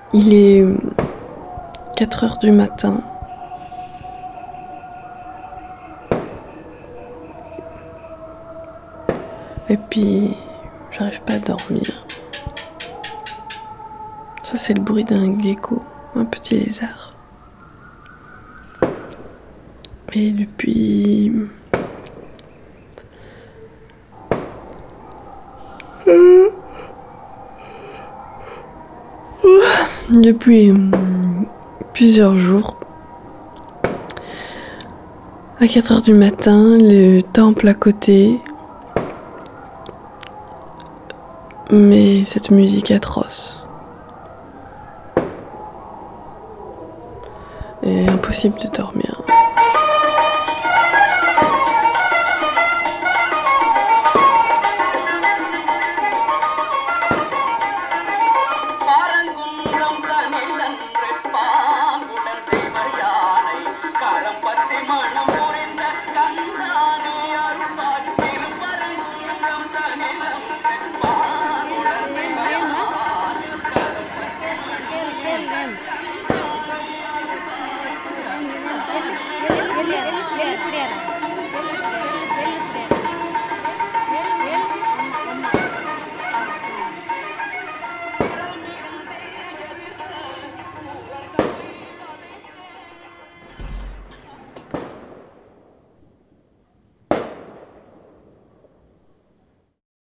Il est 4 heures du matin. Et puis, j'arrive pas à dormir. Ça, c'est le bruit d'un gecko, un petit lézard. Et depuis plusieurs jours, à 4 heures du matin, le temple à côté met cette musique atroce. Et impossible de dormir.